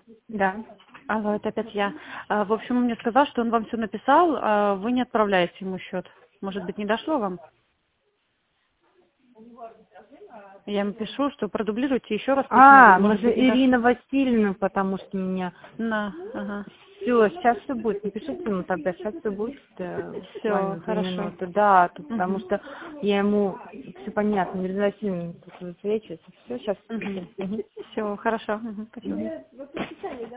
Да. Алло, это опять я. В общем, он мне сказал, что он вам все написал, а вы не отправляете ему счет. Может быть, не дошло вам? Я ему пишу, что продублируйте еще раз письмо. Может Мы же быть, не дошло. Ирина Васильевна, потому что меня... Ага. Все, сейчас все будет. Напишите ему тогда, сейчас все будет, Все, буквально 2 хорошо. минуты. Да, потому Угу. что я ему все понятно, Ирина Васильевна тут встречается. Все, сейчас. Угу. Все, хорошо. Угу. Спасибо.